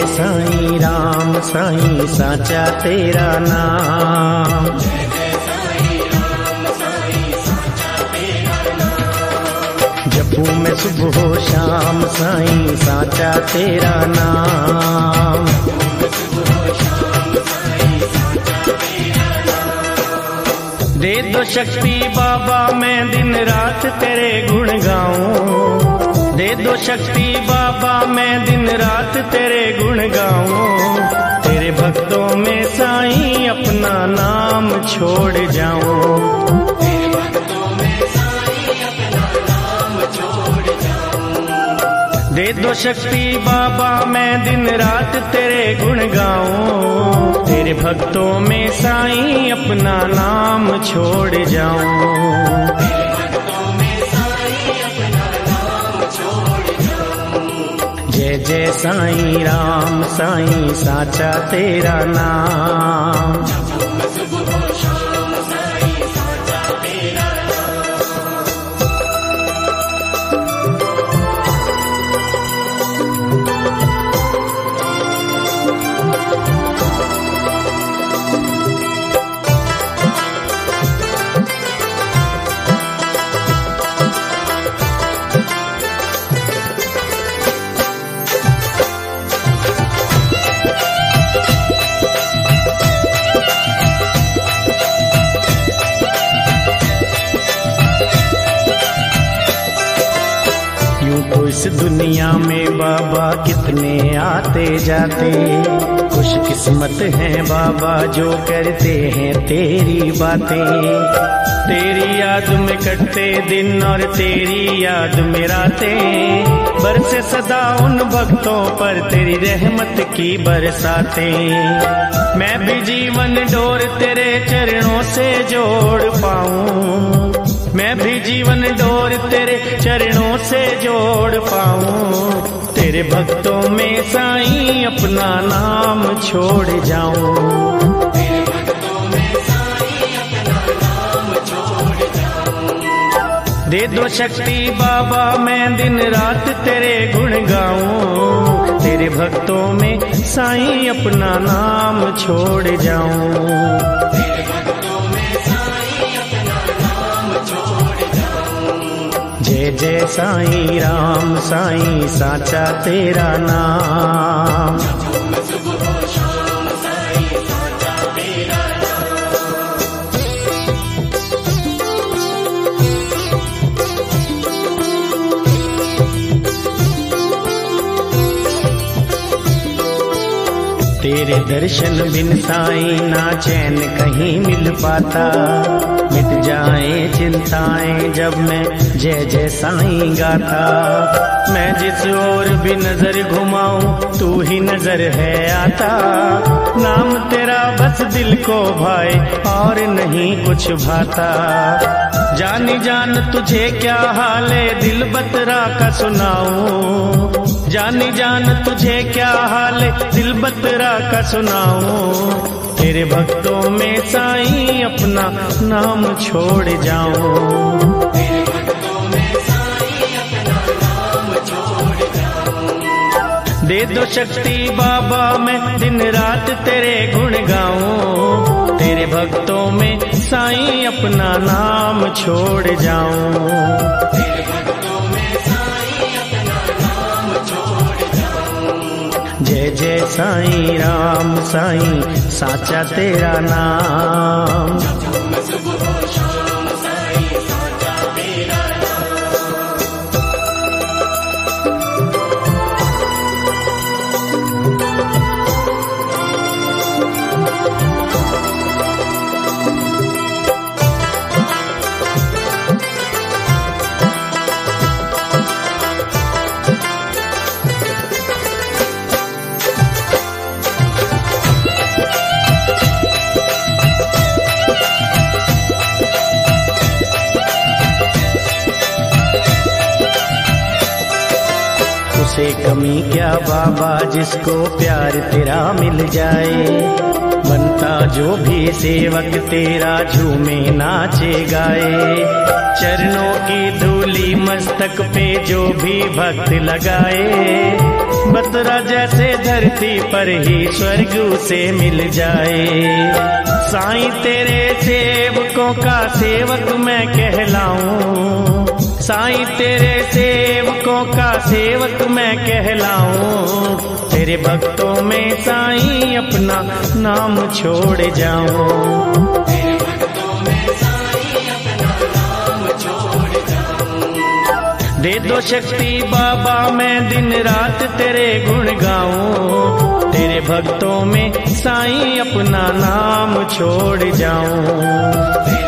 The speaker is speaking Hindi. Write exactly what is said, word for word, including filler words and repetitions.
साईं राम साईं साचा तेरा नाम। जय जय साईं राम साईं साचा तेरा नाम। जपू मैं सुबह शाम साईं साचा तेरा नाम। दे दो शक्ति बाबा मैं दिन रात तेरे गुण गाऊं। दे दो शक्ति बाबा मैं दिन रात तेरे गुण गाऊं। तेरे भक्तों में साईं अपना नाम छोड़ जाऊं। तेरे भक्तों में साईं अपना नाम छोड़ जाऊं। दे दो शक्ति बाबा मैं दिन रात तेरे गुण गाऊं। तेरे भक्तों में साईं अपना नाम छोड़ जाऊं। तेरे भक्तों में साईं अपना नाम छोड़ जाऊं। जय जय साईं राम साईं साचा तेरा नाम। सुबह शाम साईं साचा तेरा इस दुनिया में बाबा कितने आते जाते। खुश किस्मत हैं बाबा जो करते हैं तेरी बातें। तेरी याद में कटते दिन और तेरी याद में रातें। बरसे सदा उन भक्तों पर तेरी रहमत की बरसातें। मैं भी जीवन डोर तेरे चरणों से जोड़ पाऊं। मैं भी जीवन डोर तेरे चरणों से जोड़ पाऊं। तेरे भक्तों में साईं अपना नाम छोड़ जाऊं। तेरे भक्तों में साईं अपना नाम छोड़ जाऊं। दे दो शक्ति बाबा मैं दिन रात तेरे गुण गाऊं। तेरे भक्तों में साईं अपना नाम छोड़ जाऊं। तेरे भक्तों में साईं अपना नाम छोड़ जाऊं। जय जय साईं राम साईं साचा तेरा नाम। सुबह शाम साईं साचा तेरा तेरे दर्शन बिन साईं ना चैन कहीं मिल पाता। मिट जाए चिंताएं जब मैं जय जय साईं गाता। मैं जिस ओर भी नजर घुमाऊं तू ही नजर है आता। नाम तेरा बस दिल को भाए और नहीं कुछ भाता। जानी जान तुझे क्या हाल है दिल बतरा का सुनाऊं। जानी जान तुझे क्या हाल है दिल बतरा का सुनाऊं। तेरे भक्तों में साईं अपना नाम छोड़ जाऊं। तेरे भक्तों में साईं अपना नाम छोड़ जाऊं। दे दो शक्ति बाबा मैं दिन रात तेरे गुण गाऊं। तेरे भक्तों में साईं अपना नाम छोड़ जाऊं। तेरे भक्तों में साईं अपना नाम छोड़ जाऊं। जय जय साईं राम साईं साचा तेरा नाम। सुबह शाम साईं साचा तेरा उसे कमी क्या बाबा जिसको प्यार तेरा मिल जाए। बनता जो भी सेवक तेरा झूमे नाचे गाए। चरणों की धूली मस्तक पे जो भी भक्त लगाए। बतरा जैसे धरती पर ही स्वर्ग से मिल जाए। साईं तेरे सेवकों का सेवक मैं कहलाऊं, साईं तेरे सेवकों का सेवक मैं कहलाऊं। तेरे भक्तों में साईं अपना नाम छोड़ जाऊं। तेरे भक्तों में साईं अपना नाम छोड़ जाऊं। दे दो शक्ति बाबा मैं दिन रात तेरे गुण गाऊं। तेरे भक्तों में साईं अपना नाम छोड़ जाऊं।